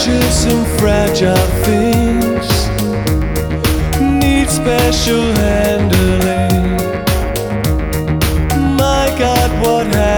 precious and fragile things need special handling. My God, what happened?